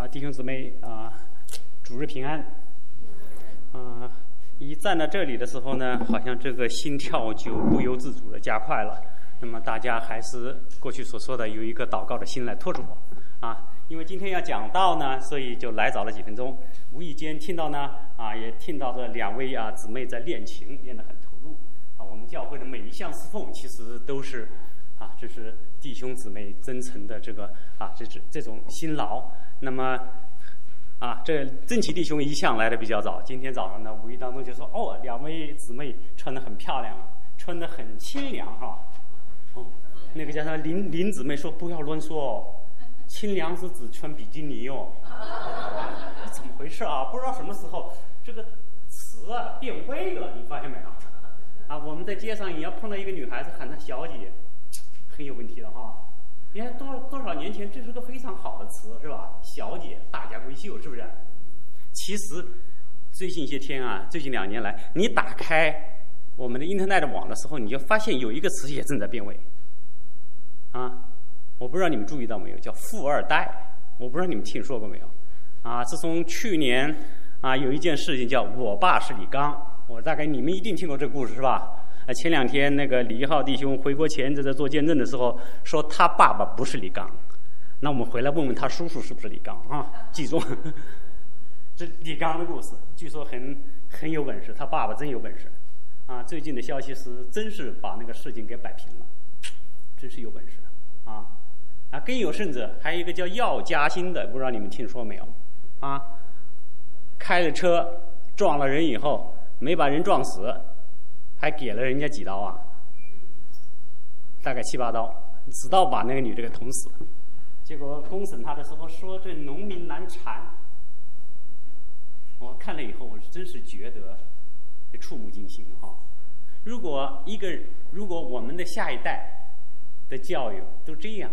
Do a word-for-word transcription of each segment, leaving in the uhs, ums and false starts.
弟兄姊妹啊，主日平安。啊，一站到这里的时候呢，好像这个心跳就不由自主的加快了。那么大家还是过去所说的有一个祷告的心来拖住我啊，因为今天要讲道呢，所以就来早了几分钟。无意间听到呢啊，也听到这两位啊姊妹在练琴，练得很投入啊。我们教会的每一项侍奉其实都是啊，这是弟兄姊妹真诚的这个啊，这这这种辛劳。那么啊，这正奇弟兄一向来的比较早，今天早上呢，无意当中就说哦，两位姊妹穿得很漂亮，穿得很清凉哈。哦，那个叫他林林姊妹说不要乱说哦，清凉是指穿比基尼哦。怎么回事啊？不知道什么时候这个词啊变味了，你发现没有？啊，我们在街上也要碰到一个女孩子喊她小姐，很有问题的哈。你看多多少年前，这是个非常好的词，是吧？小姐，大家闺秀，是不是？其实最近一些天啊，最近两年来，你打开我们的 Internet 网的时候，你就发现有一个词也正在变味。啊，我不知道你们注意到没有，叫富二代。我不知道你们听说过没有？啊，自从去年啊，有一件事情叫我爸是李刚，我大概你们一定听过这个故事，是吧？前两天那个李一浩弟兄回国前在这做见证的时候说他爸爸不是李刚，那我们回来问问他叔叔是不是李刚啊？记住，这李刚的故事，据说很很有本事，他爸爸真有本事啊！最近的消息是，真是把那个事情给摆平了，真是有本事啊！啊，更有甚者，还有一个叫药家鑫的，不知道你们听说没有？啊，开了车撞了人以后，没把人撞死。还给了人家几刀啊？大概七八刀，直到把那个女的给捅死了。结果公审他的时候说这农民难缠。我看了以后，我真是觉得触目惊心哈！如果一个，如果我们的下一代的教育都这样，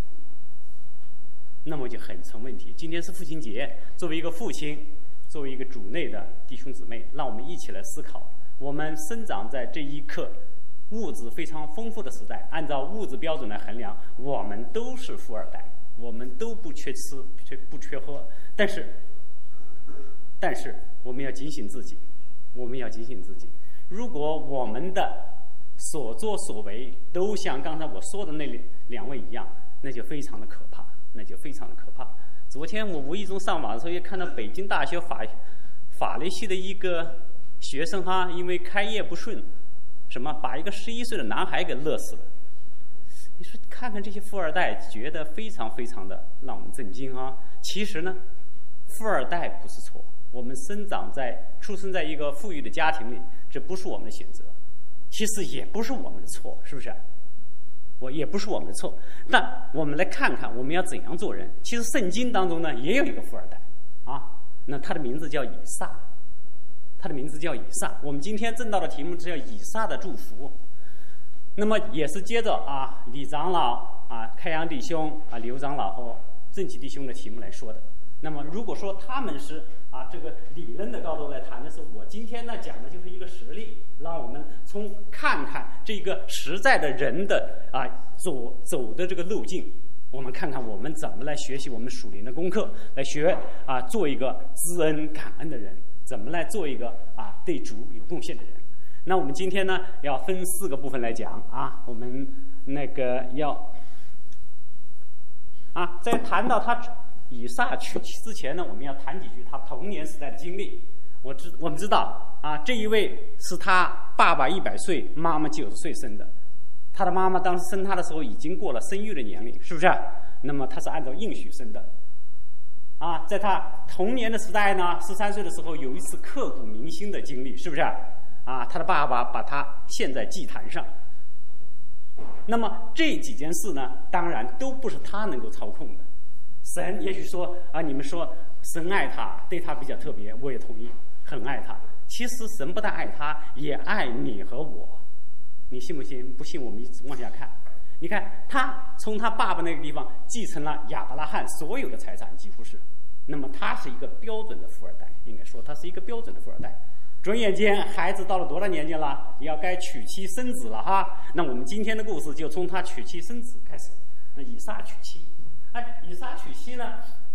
那么就很成问题。今天是父亲节，作为一个父亲，作为一个主内的弟兄姊妹，让我们一起来思考。我们生长在这一刻物质非常丰富的时代，按照物质标准来衡量，我们都是富二代，我们都不缺吃不缺喝。但是但是我们要警醒自己，我们要警醒自己，如果我们的所作所为都像刚才我说的那两位一样，那就非常的可怕，那就非常的可怕。昨天我无意中上网的时候也看到北京大学法法律系的一个学生哈，因为开业不顺，什么把一个十一岁的男孩给勒死了。你说看看这些富二代，觉得非常非常的让我们震惊啊！其实呢，富二代不是错，我们生长在出生在一个富裕的家庭里，这不是我们的选择，其实也不是我们的错，是不是？我也不是我们的错。那我们来看看我们要怎样做人。其实圣经当中呢，也有一个富二代啊，那他的名字叫以撒。他的名字叫以撒。我们今天正道的题目是叫以撒的祝福。那么也是接着啊李长老啊开阳弟兄啊刘长老和正奇弟兄的题目来说的。那么如果说他们是啊这个理论的高度来谈的是，我今天呢讲的就是一个实例，让我们从看看这个实在的人的啊走走的这个路径，我们看看我们怎么来学习我们属灵的功课，来学啊做一个知恩感恩的人，怎么来做一个啊对主有贡献的人。那我们今天呢要分四个部分来讲啊，我们那个要啊在谈到他以撒娶妻之前呢，我们要谈几句他童年时代的经历。我知我们知道啊，这一位是他爸爸一百岁，妈妈九十岁生的。他的妈妈当时生他的时候已经过了生育的年龄，是不是？那么他是按照应许生的。啊，在他童年的时代呢，十三岁的时候有一次刻骨铭心的经历，是不是？啊，他的爸爸把他献在祭坛上。那么这几件事呢，当然都不是他能够操控的。神也许说啊，你们说神爱他，对他比较特别，我也同意，很爱他。其实神不但爱他，也爱你和我。你信不信？不信，我们一直往下看。你看，他从他爸爸那个地方继承了亚伯拉罕所有的财产，几乎是。那么他是一个标准的富二代，应该说他是一个标准的富二代。转眼间，孩子到了多大年纪了？要该娶妻生子了哈。那我们今天的故事就从他娶妻生子开始。那以撒娶妻，哎，以撒娶妻呢，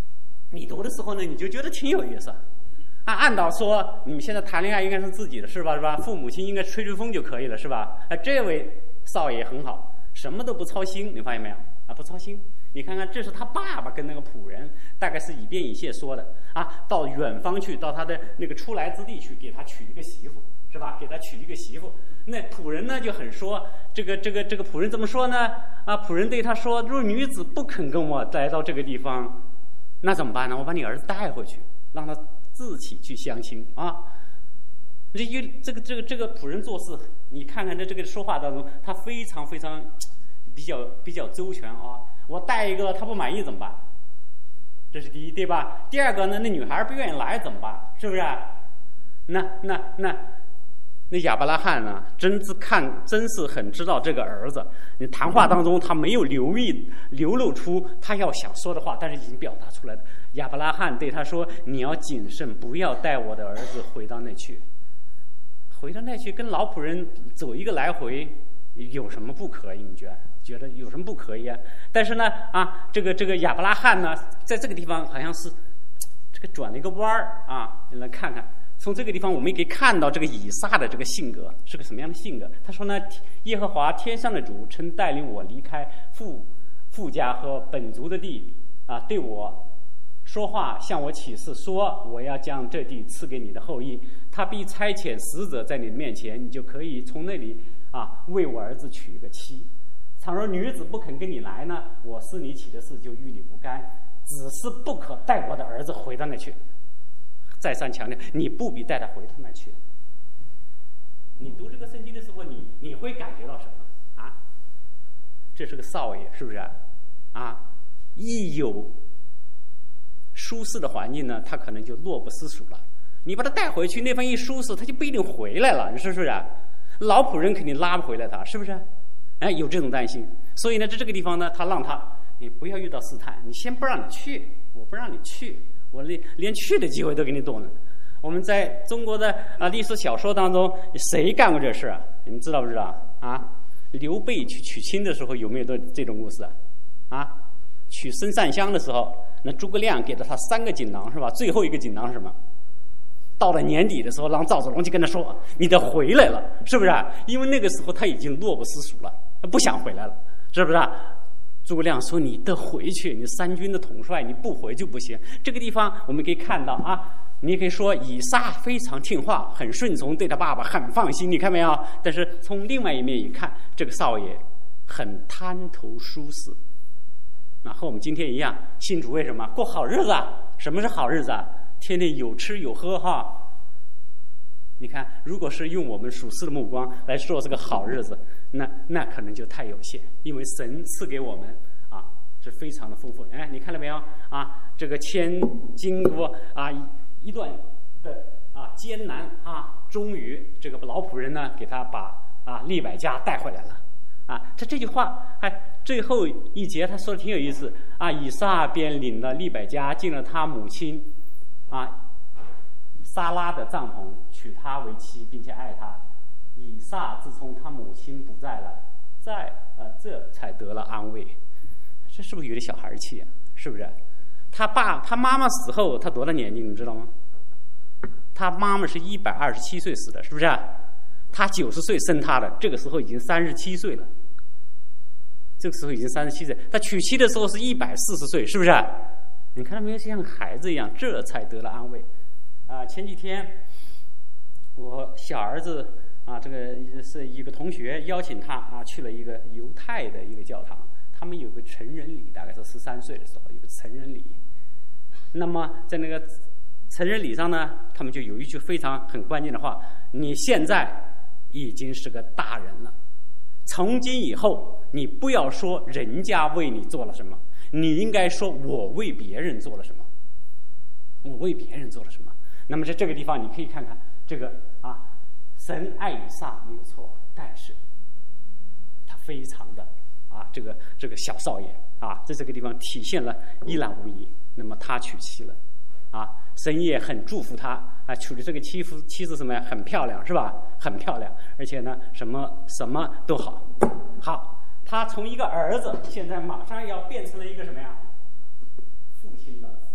你读的时候呢，你就觉得挺有意思。啊，按道说你们现在谈恋爱应该是自己的事吧，是吧？父母亲应该吹吹风就可以了，是吧？啊，这位少爷很好，什么都不操心，你发现没有？啊，不操心。你看看，这是他爸爸跟那个仆人，大概是以便以谢说的啊，到远方去，到他的那个出来之地去，给他娶一个媳妇，是吧？给他娶一个媳妇。那仆人呢就很说，这个这个这个仆人怎么说呢？啊，仆人对他说：“若女子不肯跟我来到这个地方，那怎么办呢？我把你儿子带回去，让他自己去相亲啊。”这这个这个这个仆人做事，你看看在这个说话当中，他非常非常比较比较周全啊。我带一个他不满意怎么办？这是第一，对吧？第二个呢，那女孩不愿意来怎么办？是不是？那那那那亚伯拉罕呢，真是看真是很知道这个儿子。你谈话当中他没有留意流露出他要想说的话，但是已经表达出来了。亚伯拉罕对他说：“你要谨慎，不要带我的儿子回到那去。回到那去跟老仆人走一个来回，有什么不可以？你觉得？”觉得有什么不可以啊？但是呢，啊，这个这个亚伯拉罕呢，在这个地方好像是这个转了一个弯儿啊，来看看。从这个地方我们也可以看到这个以撒的这个性格是个什么样的性格。他说呢，耶和华天上的主曾带领我离开父父家和本族的地啊，对我说话，向我起誓说，我要将这地赐给你的后裔。他必差遣使者在你的面前，你就可以从那里啊为我儿子娶一个妻。倘若女子不肯跟你来呢，我是你起的事就与你无干，只是不可带我的儿子回到那去。再三强调，你不必带他回到那去。你读这个圣经的时候，你你会感觉到什么啊？这是个少爷，是不是啊？啊，一有舒适的环境呢，他可能就乐不思蜀了。你把他带回去，那方一舒适，他就不一定回来了，你说是不是啊？老仆人肯定拉不回来他，是不是？哎，有这种担心，所以呢，在这个地方呢，他让他你不要遇到试探，你先不让你去，我不让你去，我连连去的机会都给你躲了。我们在中国的啊历史小说当中，谁干过这事啊？你们知道不知道啊？刘备去娶亲的时候有没有这这种故事啊？啊，娶孙善香的时候，那诸葛亮给了他三个锦囊是吧？最后一个锦囊是什么？到了年底的时候，让赵子龙就跟他说：“你得回来了，是不是？因为那个时候他已经乐不思蜀了，他不想回来了，是不是？”诸葛亮说：“你得回去，你三军的统帅，你不回就不行。”这个地方我们可以看到啊，你可以说以撒非常听话，很顺从，对他爸爸很放心，你看没有？但是从另外一面一看，这个少爷很贪图舒适，那和我们今天一样，信主为什么过好日子啊？什么是好日子啊？天天有吃有喝哈。你看，如果是用我们属世的目光来说这个好日子，那那可能就太有限，因为神赐给我们啊是非常的丰富。哎，你看到没有啊？这个千经过啊一段的啊艰难啊，终于这个老仆人呢给他把啊利百加带回来了啊。这这句话哎，最后一节他说的挺有意思啊。以撒便领了利百加进了他母亲啊撒拉的帐篷，娶她为妻，并且爱她。以撒自从他母亲不在了，在呃这才得了安慰。这是不是有点小孩气啊？是不是？他爸他妈妈死后，他多大年纪你们知道吗？他妈妈是一百二十七岁死的，是不是？他九十岁生他的，这个时候已经三十七岁了。这个时候已经三十七岁，他娶妻的时候是一百四十岁，是不是？你看到没有，像孩子一样，这才得了安慰。啊，前几天我小儿子啊，这个是一个同学邀请他啊去了一个犹太的一个教堂，他们有个成人礼，大概是十三岁的时候有个成人礼。那么在那个成人礼上呢，他们就有一句非常很关键的话：你现在已经是个大人了，从今以后你不要说人家为你做了什么，你应该说我为别人做了什么，我为别人做了什么。那么在这个地方你可以看看这个啊，神爱以撒没有错，但是他非常的啊这个这个小少爷啊，在这个地方体现了一览无遗。那么他娶妻了啊，神也很祝福他啊，娶的这个妻夫妻子什么呀，很漂亮是吧？很漂亮，而且呢什么什么都好。好，他从一个儿子现在马上要变成了一个什么呀？父亲的子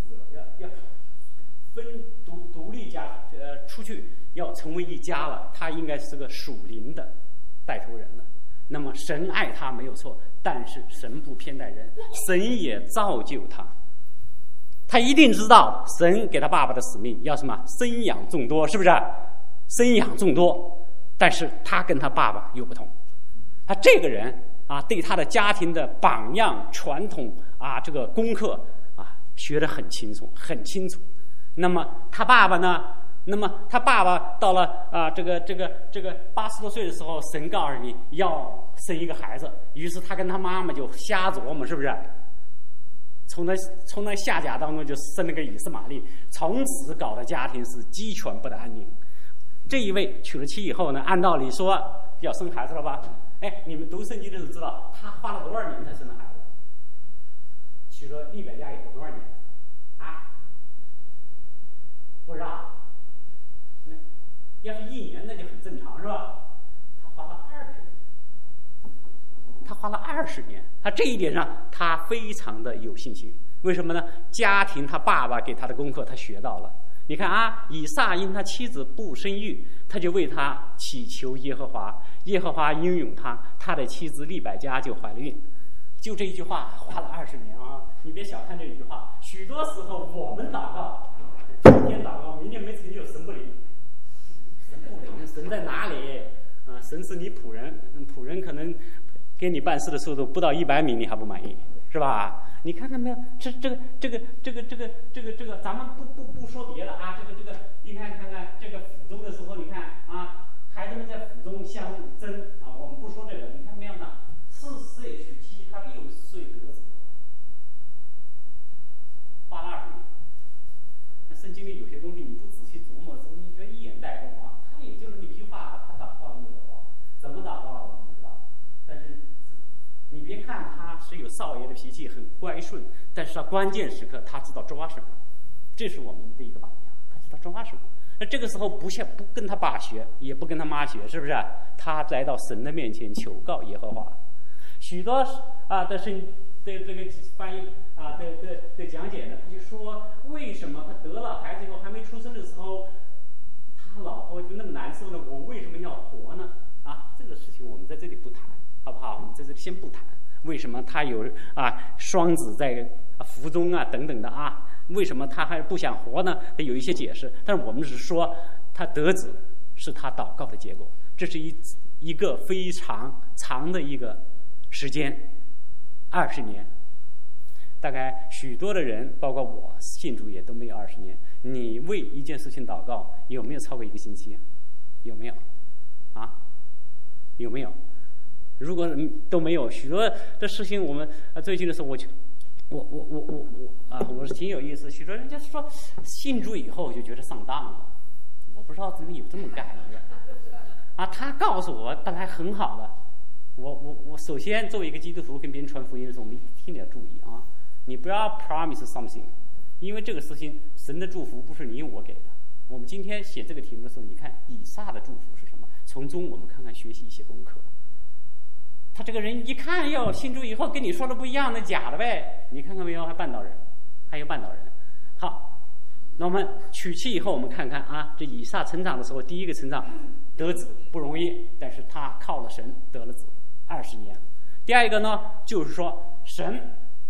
子了，要要分独独立家呃出去，要成为一家了。他应该是个属灵的带头人了。那么神爱他没有错，但是神不偏待人，神也造就他。他一定知道神给他爸爸的使命要什么？生养众多，是不是？生养众多。但是他跟他爸爸又不同，他这个人啊，对他的家庭的榜样、传统啊，这个功课啊，学得很清楚，很清楚。那么他爸爸呢？那么他爸爸到了啊，这个这个这个八十多岁的时候，神告诉你要生一个孩子，于是他跟他妈妈就瞎琢磨，是不是？从那从那夏甲当中就生了个以斯玛利，从此搞得家庭是鸡犬不得安宁。这一位娶了妻以后呢，按道理说要生孩子了吧？哎，你们读圣经的时候知道他花了多少年才生的孩子？娶了利百加以后多少年？啊？不知道。那要是一年那就很正常是吧？他花了二十年，他花了二十年，他这一点上他非常的有信心。为什么呢？家庭他爸爸给他的功课他学到了。你看啊，以撒因他妻子不生育，他就为他祈求耶和华，耶和华应允他，他的妻子利百加就怀了孕。就这一句话花了二十年啊！你别小看这一句话，许多时候我们祷告，今天祷告，明天没成就，神不灵，神不灵，神在哪里？啊，神是你仆人，仆人可能给你办事的速度不到一百米，你还不满意，是吧？你看看没有？这这个这个这个这个这个这个，咱们不不不说别的啊，这个这个，你看看看这个府中的时候，你看啊，孩子们在府中相争啊，我们不说这个，你看没有呢？四十岁娶妻，他六十岁得子，花了二十年。那圣经里有些东西你不仔细琢磨的时候，你觉得一眼带过啊，他也就这么一句话，他祷告耶和华，怎么祷告我们不知道，但是。你别看他是有少爷的脾气，很乖顺，但是他关键时刻他知道抓什么，这是我们的一个榜样。他知道抓什么。那这个时候不像不跟他爸学，也不跟他妈学，是不是？他来到神的面前求告耶和华。许多啊的是对这个翻译啊对对对讲解呢，他就说为什么他得了孩子以后还没出生的时候，他老婆就那么难受呢？我为什么要活呢？啊，这个事情我们在这里不谈。好不好？我们在这里先不谈为什么他有啊双子在腹中啊等等的啊，为什么他还不想活呢？他有一些解释，但是我们只是说他得子是他祷告的结果，这是一一个非常长的一个时间，二十年。大概许多的人，包括我信主也都没有二十年。你为一件事情祷告，有没有超过一个星期啊？有没有？啊？有没有？如果都没有，许多的事情，我们啊最近的时候，我就，我我我我我啊，我是挺有意思。许多人家说信主以后就觉得上当了，我不知道怎么有这么感觉啊。他告诉我本来很好的，我我我首先作为一个基督徒跟别人传福音的时候，我们一定要注意啊，你不要 promise something， 因为这个事情神的祝福不是你我给的。我们今天写这个题目的时候，你看以撒的祝福是什么？从中我们看看学习一些功课。他这个人一看哟，信主以后跟你说的不一样，那假的呗。你看看没有，还绊倒人，还有绊倒人。好，那我们娶妻以后，我们看看啊，这以撒成长的时候，第一个成长得子不容易，但是他靠了神得了子，二十年。第二个呢，就是说神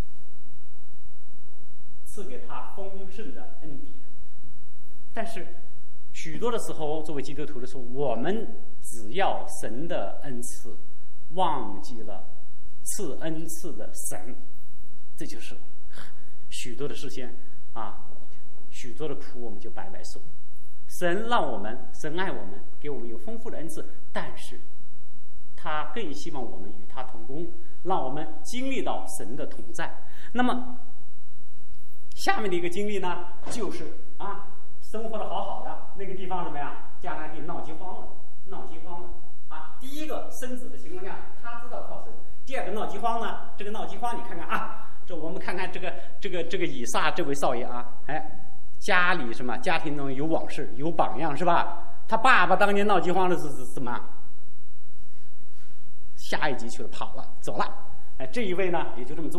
赐给他丰盛的恩典，但是许多的时候，作为基督徒的时候，我们只要神的恩赐。忘记了赐恩赐的神，这就是许多的事情啊，许多的苦我们就白白受。神让我们，神爱我们，给我们有丰富的恩赐，但是他更希望我们与他同工，让我们经历到神的同在。那么下面的一个经历呢，就是啊，生活的好好的那个地方怎么样？迦南地闹饥荒了，闹饥荒了。啊，第一个生子的情况下，他知道靠神；第二个闹饥荒呢，这个闹饥荒，你看看啊，这我们看看这个这个这个以撒这位少爷啊，哎，家里什么家庭中有往事，有榜样是吧？他爸爸当年闹饥荒的是什么？下一集去了，跑了，走了。哎，这一位呢也就这么做了。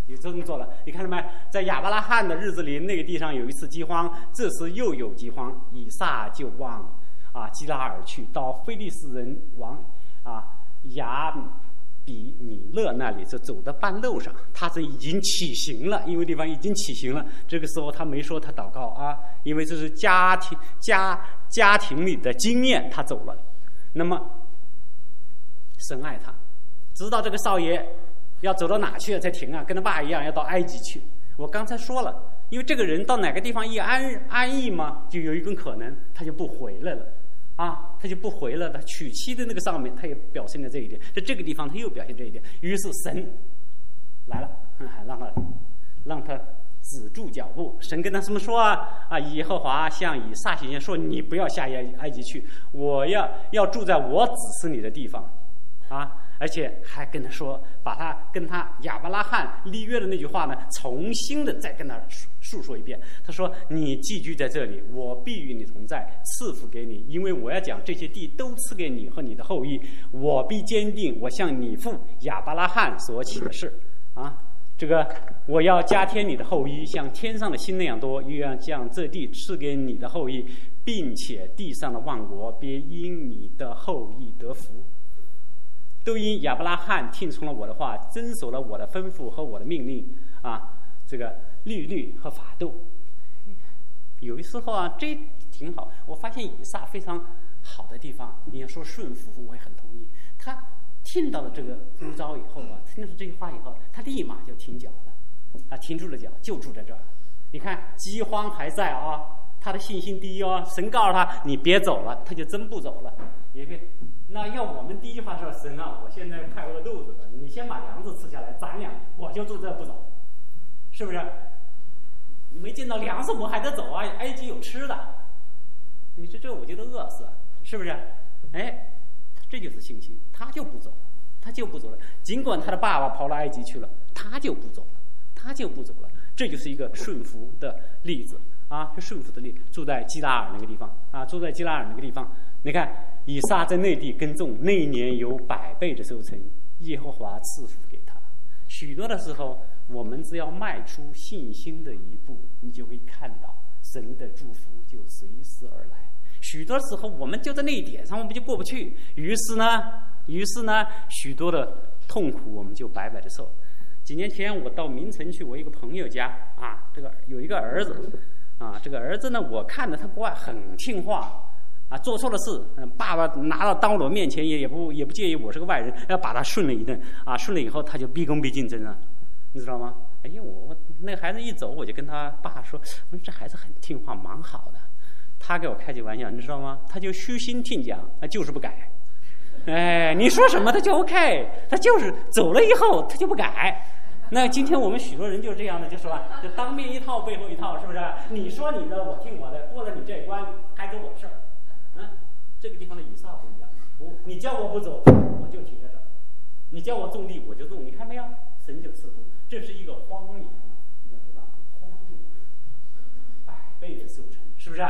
就这么做了。你看到没？在亚伯拉罕的日子里，那个地上有一次饥荒，这时又有饥荒，以撒就往啊基拉尔去，到非利士人王啊亚比米勒那里，就走到半路上，他这已经起行了，因为地方已经起行了。这个时候他没说他祷告啊，因为这是家庭家家庭里的经验，他走了。那么神爱他，知道这个少爷要走到哪去才停啊？跟他爸一样要到埃及去。我刚才说了，因为这个人到哪个地方一安安逸嘛，就有一种可能他就不回来了。啊，他就不回了。他娶妻的那个上面，他也表现了这一点，在这个地方他又表现这一点。于是神来了，让他让他止住脚步。神跟他这么说啊啊，耶和华向以撒显现说：“你不要下埃及去，我要要住在我指示你的地方。”啊，而且还跟他说，把他跟他亚伯拉罕立约的那句话呢，重新的再跟他述说一遍。他说：“你寄居在这里，我必与你同在，赐福给你，因为我要将这些地都赐给你和你的后裔。我必坚定我向你父亚伯拉罕所起的事。”啊，这个我要加添你的后裔，像天上的星那样多，又要将这地赐给你的后裔，并且地上的万国别因你的后裔得福。都因亚伯拉罕听从了我的话，遵守了我的吩咐和我的命令啊，这个律律和法度。有的时候啊，这挺好。我发现以撒非常好的地方，你要说顺服，我也很同意。他听到了这个呼召以后啊，听到这句话以后，他立马就停脚了，他停住了脚，就住在这儿。你看饥荒还在啊，他的信心低哦，神告诉他你别走了，他就真不走了。也别。那要我们第一话说，神啊，我现在快饿肚子了，你先把粮食吃下来，咱俩我就住这不走，是不是？没见到粮食我还得走啊，埃及有吃的，你说这我就得饿死，是不是？哎，这就是信心，他就不走了，他就不走了。尽管他的爸爸跑到埃及去了，他就不走了，他就不走了。这就是一个顺服的例子啊，是顺服的例子。住在基拉尔那个地方啊，住在基拉尔那个地方，你看。以撒在内地耕种，那一年有百倍的收成，耶和华赐福给他。许多的时候，我们只要迈出信心的一步，你就会看到神的祝福就随时而来。许多时候，我们就在那一点上，我们就过不去。于是呢，于是呢，许多的痛苦我们就白白的受。几年前，我到名城去，我一个朋友家啊，这个有一个儿子啊，这个儿子呢，我看着他不爱很听话。啊，做错了事，爸爸拿到当我面前也也不也不介意，我是个外人，要把他训了一顿啊，训了以后他就毕恭毕敬，真的，你知道吗？哎呀，我我那孩子一走，我就跟他爸说，我说这孩子很听话，蛮好的。他给我开句玩笑，你知道吗？他就虚心听讲，就是不改。哎，你说什么他就 OK， 他就是走了以后他就不改。那今天我们许多人就是这样的，就是吧，就当面一套背后一套，是不是？你说你的，我听我的，过了你这一关，该走我的事儿。嗯，这个地方的以撒不一样，我你叫我不走，我就停在这儿；你叫我种地，我就种。你看没有？神就赐福，这是一个荒年啊，你要知道，荒年百倍的收成，是不是？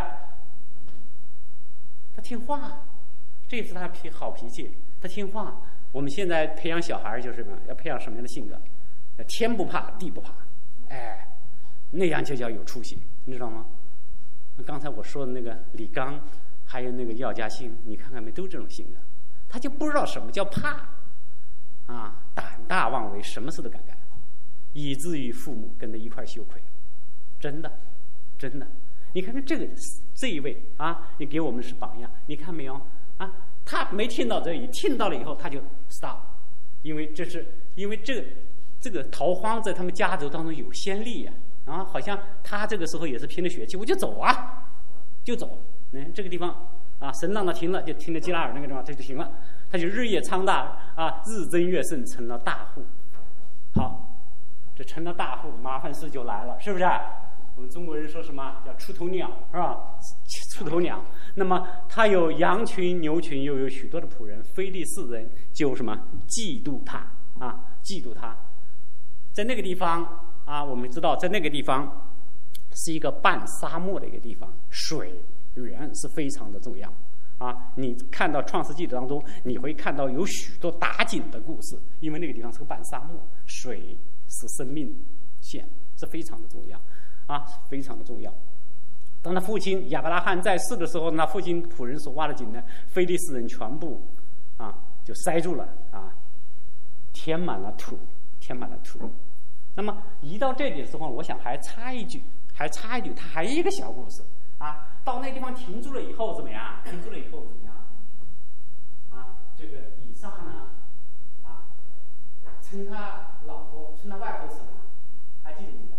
他听话，这是他脾好脾气，他听话。我们现在培养小孩就是什么？要培养什么样的性格？天不怕地不怕，哎，那样就叫有出息，你知道吗？刚才我说的那个李刚，还有那个药家鑫，你看看没，都这种性格，他就不知道什么叫怕，啊，胆大妄为，什么事都敢干，以至于父母跟着一块羞愧，真的，真的。你看看这个这一位啊，你给我们是榜样，你看没有啊？他没听到这里，听到了以后他就 stop， 因为这是因为这个。这个逃荒在他们家族当中有先例呀、啊，啊，好像他这个时候也是凭着血气，我就走啊，就走。嗯，这个地方啊，神让他停了，就停在基拉尔那个地方，这就行了。他就日夜昌大啊，日增月盛，成了大户。好，这成了大户，麻烦事就来了，是不是？我们中国人说什么叫出头鸟，是吧？出头鸟。那么他有羊群、牛群，又有许多的仆人，非利士人就什么嫉妒他啊，嫉妒他。在那个地方啊，我们知道，在那个地方是一个半沙漠的一个地方，水源是非常的重要啊。你看到《创世纪》当中，你会看到有许多打井的故事，因为那个地方是个半沙漠，水是生命线，是非常的重要啊，非常的重要。当他父亲亚伯拉罕在世的时候，那父亲仆人所挖的井呢，非利士人全部啊就塞住了啊，填满了土，填满了土。那么一到这里的时候，我想还插一句，还插一句，他还有一个小故事啊。到那地方停住了以后怎么样？停住了以后怎么样？啊，这个以撒呢，啊，称他老婆，称他外婆是什么？还记不记得？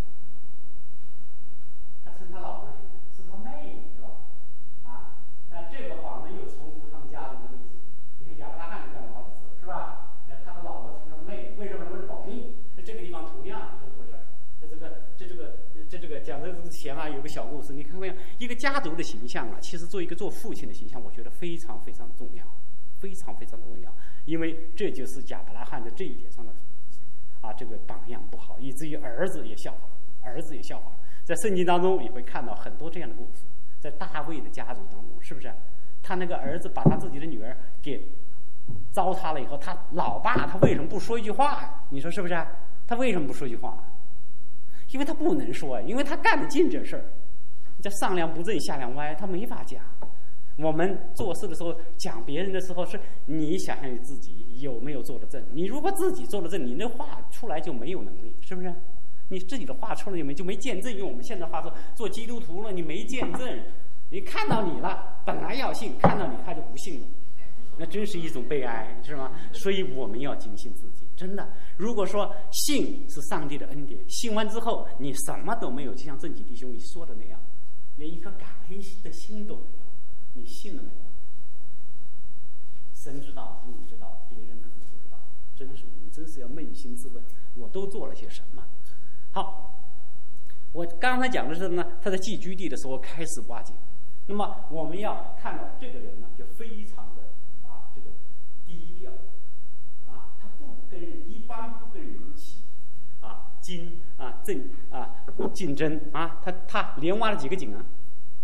他称他老婆是他妹妹，是吧？啊，但这个谎呢又重复他们家族的历史。你看亚伯拉罕干了好几次，是吧？他的老婆称他的妹妹，为什么？为了保密。这个地方同样是这么回事。这这个这这个这这个讲这之前啊，有个小故事，你看没有？一个家族的形象啊，其实做一个做父亲的形象，我觉得非常非常重要，非常非常重要，因为这就是亚伯拉罕的这一点上的啊，这个榜样不好，以至于儿子也效仿，儿子也效仿。在圣经当中也会看到很多这样的故事，在大卫的家族当中，是不是？他那个儿子把他自己的女儿给糟蹋了以后，他老爸他为什么不说一句话呀？你说是不是？他为什么不说一句话？因为他不能说，因为他干得尽这事儿。这上梁不正下梁歪，他没法讲。我们做事的时候讲别人的时候，是你想想你自己有没有做得正。你如果自己做得正，你那话出来就没有能力，是不是？你自己的话出来就没就没见证。用我们现在话说，做基督徒了，你没见证，你看到你了，本来要信，看到你他就不信了。那真是一种悲哀，是吗？所以我们要警醒自己，真的。如果说信是上帝的恩典，信完之后你什么都没有，就像正己弟兄你说的那样，连一颗感恩的心都没有，你信了没有？神知道，你知道，别人可能不知道。真是我们真是要扪心自问，我都做了些什么？好，我刚才讲的是呢，他在寄居地的时候开始挖井。那么我们要看到这个人呢，就非常的啊，这个低调啊，他不跟人一般不跟人起啊竞啊争啊竞争啊，他他连挖了几个井啊？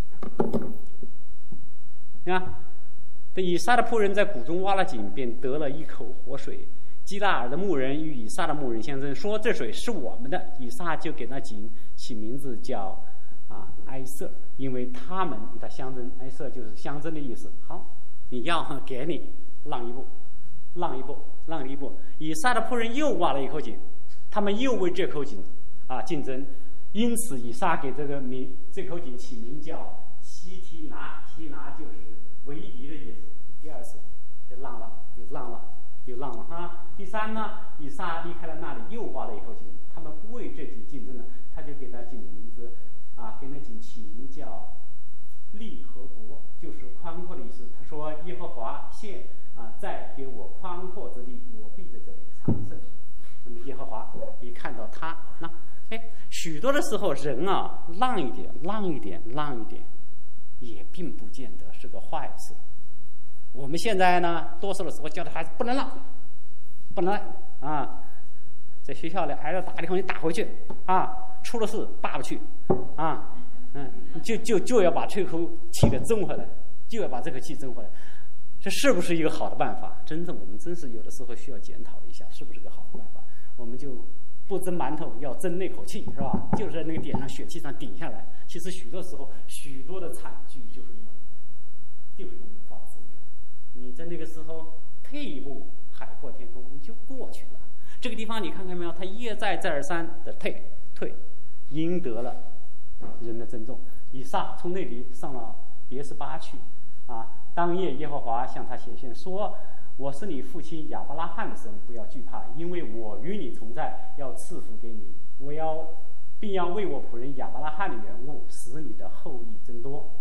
你看，这以撒的仆人在谷中挖了井，便得了一口活水。基拉尔的牧人与以撒的牧人相争，说这水是我们的。以撒就给那井起名字叫啊埃瑟，因为他们与他相争。埃瑟就是相争的意思。好，你要给你让一步，让一步，让一步。以撒的仆人又挖了一口井，他们又为这口井啊竞争，因此以撒给这个名这口井起名叫西提拿，西提拿就是为敌的意思。第二次就让了，就让了。就让了哈。第三呢，以撒离开了那里，又挖了一口井。他们不为这井竞争了，他就给那井的名字啊，给那井起名叫利和国，就是宽阔的意思。他说：“耶和华现啊，再给我宽阔之地，我必在这里长盛。”那么耶和华一看到他，那哎，许多的时候人啊，让一点，让一点，让一点，也并不见得是个坏事。我们现在呢，多数的时候教的孩子不能让，不能啊，在学校里挨着打的时候你打回去啊，出了事爸爸去啊，嗯，就就就要把这口气给争回来，就要把这口气争回来，这是不是一个好的办法？真的，我们真是有的时候需要检讨一下，是不是个好的办法？我们就不争馒头，要争那口气，是吧？就是在那个点上血气上顶下来。其实许多时候，许多的惨剧就是那么，就是那么发生的。你在那个时候退一步，海阔天空，你就过去了。这个地方你看看没有？他一再再而三的退退，赢得了人的尊重。以撒从那里上了别是巴去啊。当夜耶和华向他显现，说：“我是你父亲亚伯拉罕的神，不要惧怕，因为我与你同在，要赐福给你。我要并要为我仆人亚伯拉罕的缘故，使你的后裔增多，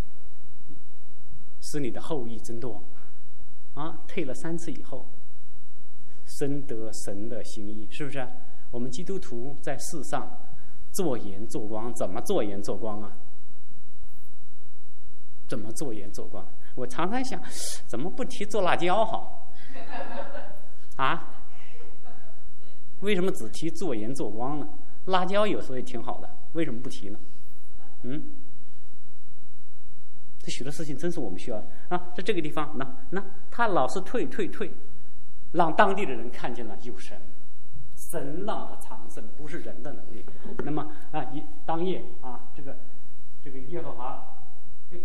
使你的后裔增多。”啊，退了三次以后，深得神的心意，是不是？我们基督徒在世上做盐做光，怎么做盐做光啊？怎么做盐做光？我常常想，怎么不提做辣椒好？啊？为什么只提做盐做光呢？辣椒有时候也挺好的，为什么不提呢？嗯？这许多事情真是我们需要啊！在这个地方，那那他老是退退退，让当地的人看见了有神， 神让他长生，不是人的能力。那么啊，一当夜啊，这个这个耶和华，哎，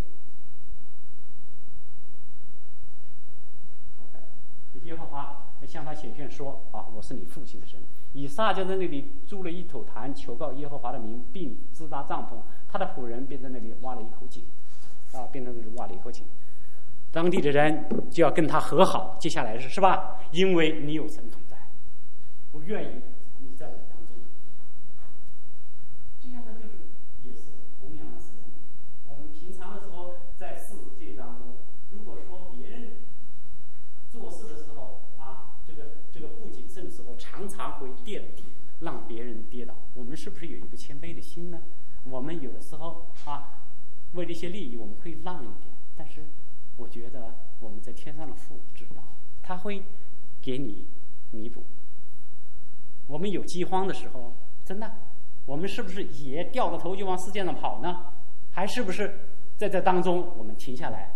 耶和华向他显现说啊，我是你父亲的神。以撒就在那里筑了一口坛，求告耶和华的名，并支搭帐篷。他的仆人便在那里挖了一口井，啊，便在那里挖了一口井。当地的人就要跟他和好，接下来是是吧？因为你有神同在，我愿意你在我当中。这样的就是也是同样的神。我们平常的时候在世界当中，如果说别人做事的时候啊，这个这个不谨慎的时候，常常会跌底，让别人跌倒。我们是不是有一个谦卑的心呢？我们有的时候啊，为了一些利益，我们会让一点，但是我觉得我们在天上的父知道，他会给你弥补。我们有饥荒的时候，真的，我们是不是也掉着头就往世界上跑呢？还是不是在这当中我们停下来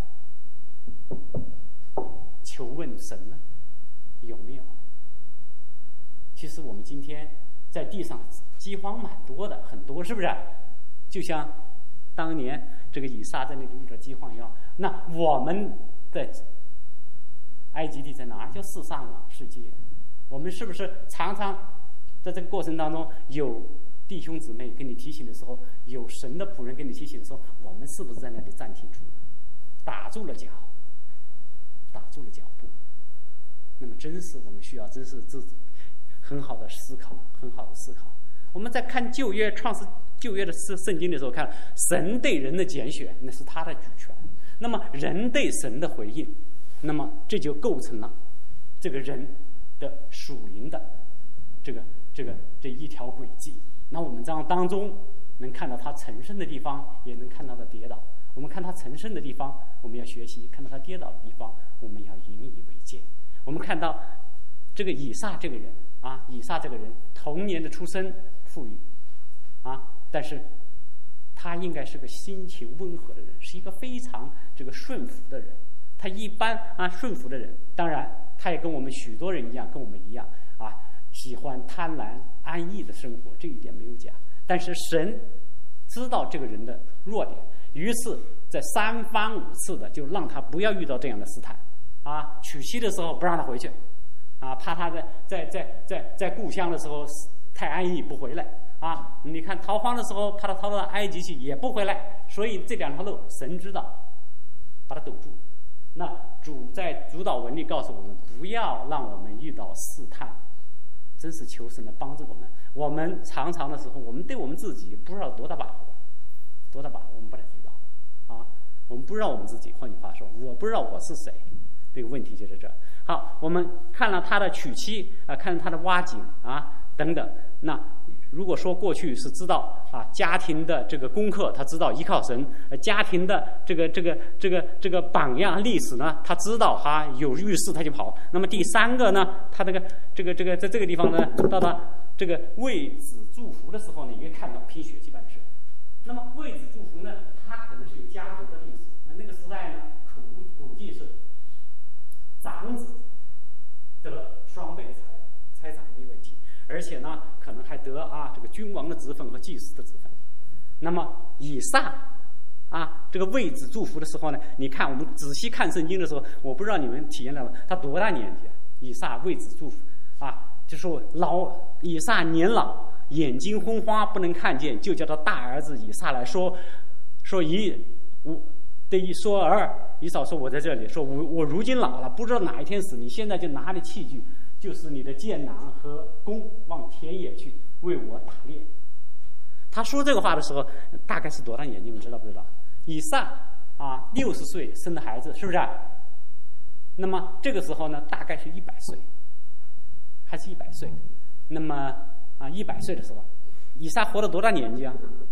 求问神呢？有没有？其实我们今天在地上饥荒蛮多的，很多，是不是？就像当年这个以撒在那里遇到饥荒一样。那我们的埃及地在哪儿？就世上啊，世界。我们是不是常常在这个过程当中，有弟兄姊妹跟你提醒的时候，有神的仆人跟你提醒的时候，我们是不是在那里暂停住，打住了脚，打住了脚步？那么真是我们需要，真是自己很好的思考，很好的思考。我们在看旧约创世旧约的圣经的时候，看神对人的拣选，那是他的主权。那么人对神的回应，那么这就构成了这个人的属灵的这个这个这一条轨迹。那我们这样当中能看到他成圣的地方，也能看到他跌倒。我们看他成圣的地方，我们要学习；看到他跌倒的地方，我们要引以为戒。我们看到这个以撒这个人啊，以撒这个人童年的出身富裕啊，但是他应该是个心情温和的人，是一个非常这个顺服的人。他一般啊顺服的人，当然他也跟我们许多人一样，跟我们一样啊，喜欢贪婪安逸的生活，这一点没有假。但是神知道这个人的弱点，于是在三番五次的就让他不要遇到这样的试探啊。娶妻的时候不让他回去啊，怕他在在在在在故乡的时候太安逸不回来啊。你看逃荒的时候，怕他逃到埃及去也不回来，所以这两条路神知道，把他堵住。那主在主导文里告诉我们，不要让我们遇到试探，真是求神来帮助我们。我们常常的时候，我们对我们自己不知道多大把握，多大把握我们不太知道啊。我们不知道我们自己，换句话说，我不知道我是谁，这个问题就在这儿。好，我们看了他的娶妻啊，看了他的挖井啊等等。那如果说过去是知道啊家庭的这个功课，他知道依靠神；家庭的这个这个这个这个榜样历史呢，他知道哈、啊、有遇事他就跑。那么第三个呢，他这个这个这个在这个地方呢，到他这个为子祝福的时候呢，也看到凭血气办事。那么为子祝福呢，他可能是有家族的历史。那那个时代呢，估估计是长子得双倍的财财产没问题。而且呢，可能还得啊这个君王的职分和祭司的职分。那么以撒啊，这个为子祝福的时候呢，你看我们仔细看圣经的时候，我不知道你们体验了吗？他多大年纪啊？以撒为子祝福啊，就说老以撒年老，眼睛昏花，不能看见，就叫他大儿子以撒来说说以我对一说儿以扫说我在这里，说我我如今老了，不知道哪一天死，你现在就拿着器具。就是你的箭囊和弓往田野去为我打猎。他说这个话的时候，大概是多大年纪？你们知道不知道？以撒啊，六十岁生的孩子，是不是？那么这个时候呢，大概是一百岁，还是一百岁？那么啊，一百岁的时候，以撒活了多大年纪啊？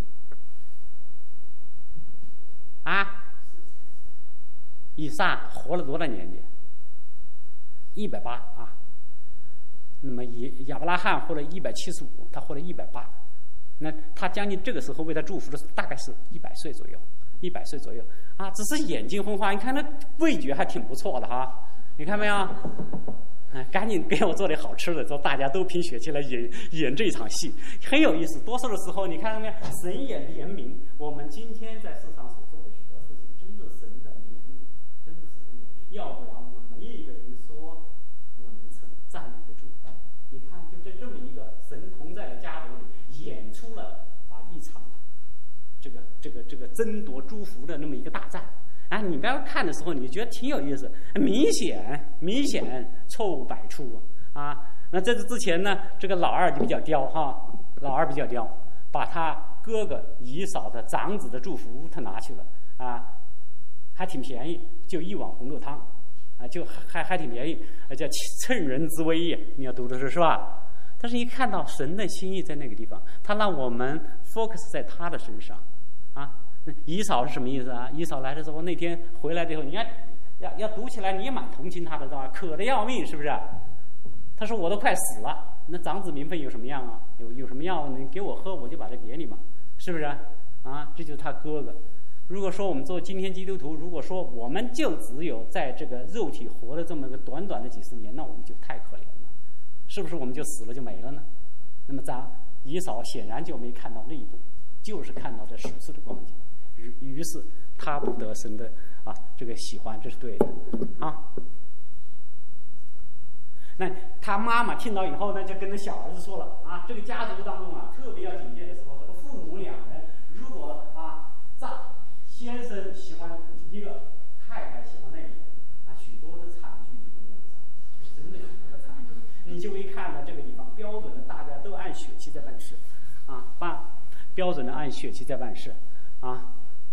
啊？以撒活了多大年纪？一百八啊。那么以亚伯拉罕活了一百七十五，他活了一百八，那他将近这个时候为他祝福的时候，大概是一百岁左右，一百岁左右啊，只是眼睛昏花，你看他味觉还挺不错的哈，你看没有？ 赶紧给我做点好吃的，之后大家都凭血气来演演这场戏，很有意思。多数的时候，你看到没有？神也怜悯我们今天在世上所做的许多事情，真是神的怜悯，真是神的怜悯。要不然我们没一个人说我们曾站立得住。你看，就在这么一个神同在的家族里，演出了啊一场这个这个这个争夺诸福的那么一个大战。啊，你刚刚看的时候，你觉得挺有意思，明显明显错误百出啊！啊，那在这之前呢，这个老二就比较刁哈，老二比较刁，把他哥哥姨嫂的长子的祝福他拿去了啊，还挺便宜，就一碗红豆汤啊，就还还挺便宜，叫趁人之危也。你要读的是是吧？但是一看到神的心意在那个地方，他让我们 focus 在他的身上啊。姨嫂是什么意思啊？姨嫂来的时候，那天回来的时候，你看要要读起来，你也蛮同情他的，对吧？渴得要命，是不是？他说我都快死了，那长子名分有什么样啊？有有什么药你给我喝，我就把这给你嘛，是不是？啊，这就是他哥哥。如果说我们做今天基督徒，如果说我们就只有在这个肉体活的这么个短短的几十年，那我们就太可怜了，是不是？我们就死了就没了呢？那么咱姨嫂显然就没看到那一步，就是看到这属世的光景。于于是他不得神的啊这个喜欢，这是对的啊。那他妈妈听到以后呢，就跟着小儿子说了啊，这个家族当中啊，特别要警戒的时候，这个父母两人如果啊丈先生喜欢一个，太太喜欢那个，啊，许多的惨剧就会这样子，真的许多的惨剧，你就会看到这个地方标准的，大家都按血气在办事啊，办标准的按血气在办事啊。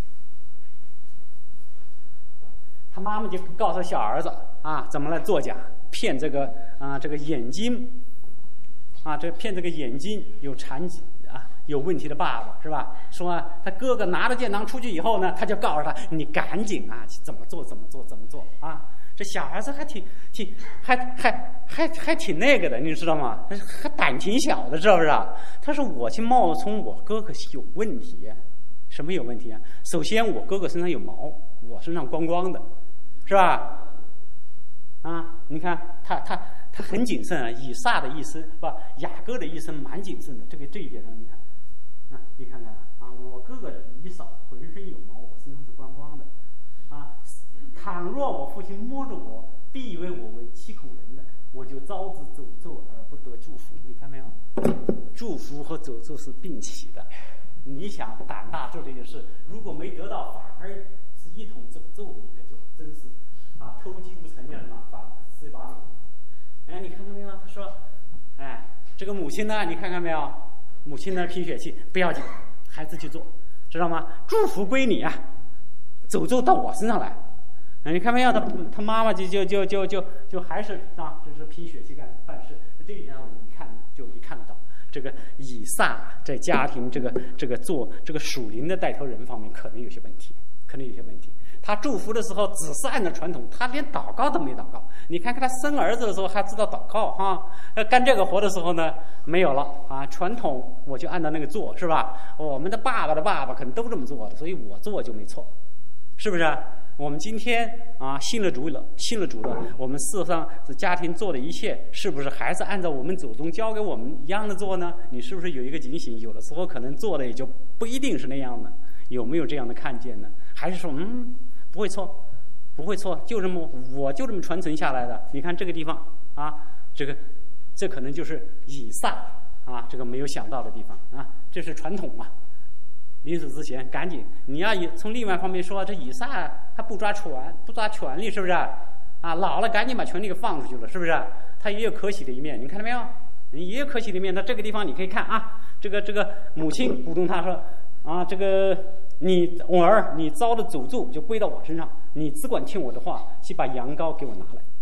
他妈妈就告诉小儿子啊，怎么来作假，骗这个啊这个眼睛，啊这骗这个眼睛有残疾啊有问题的爸爸是吧？说啊，他哥哥拿着剑囊出去以后呢，他就告诉他，你赶紧啊怎么做怎么做怎么做啊！这小儿子还挺挺还还还还挺那个的，你知道吗？还胆挺小的，知道不知道？他说我去冒充我哥哥有问题，什么有问题啊？首先我哥哥身上有毛，我身上光光的。是吧？啊，你看他他他很谨慎啊，以撒的一生是吧？雅各的一生蛮谨慎的，这个这一点上你看，啊，你看看啊，我哥哥以扫浑身有毛，我身上是光光的，啊，倘若我父亲摸着我，必以为我为欺苦人的，我就遭之诅咒而不得祝福。你看没有？祝福和诅咒是并起的。你想胆大做这件事，如果没得到，反而是一统诅咒，你可就真是。啊，偷鸡不成样嘛，反是一把米。哎，你看到没有？他说，哎，这个母亲呢，你看看没有？母亲呢，拼血气不要紧，孩子去做，知道吗？祝福归你啊，诅咒到我身上来。哎，你看没有？他他妈妈就就就就就就还是啊，就是拼血气干办事。这一点我们一看就一看得到，这个以撒在家庭这个这个做这个属灵的带头人方面可能有些问题，可能有些问题。他祝福的时候只是按照传统，他连祷告都没祷告。你看看他生儿子的时候还知道祷告哈，要干这个活的时候呢没有了啊。传统我就按照那个做，是吧？我们的爸爸的爸爸可能都这么做的，所以我做就没错，是不是？我们今天啊信了主了，信了主了，我们事实上是家庭做的一切，是不是还是按照我们祖宗教给我们一样的做呢？你是不是有一个警醒？有的时候可能做的也就不一定是那样的，有没有这样的看见呢？还是说嗯？不会错，不会错，就这么，我就这么传承下来的。你看这个地方啊，这个，这可能就是以撒啊，这个没有想到的地方啊，这是传统嘛。临死之前，赶紧，你要从另外方面说，这以撒他不抓权，不抓权力，是不是？啊，老了赶紧把权力给放出去了，是不是？他也有可喜的一面，你看到没有？也有可喜的一面。那这个地方你可以看啊，这个这个母亲鼓动他说啊，这个。你我儿，你遭的诅咒就归到我身上，你只管听我的话，去把羊羔给我拿来。